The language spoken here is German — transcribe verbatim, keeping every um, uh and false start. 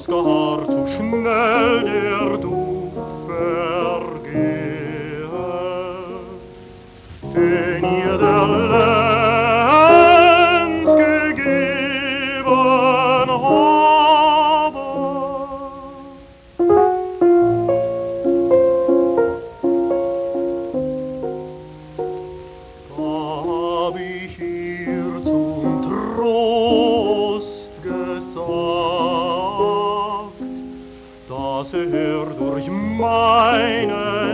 das gar zu schnell der du vergehe, den ihr der Lenz gegeben habe. Hab ich ihr zum Trost gesagt, dass er durch meine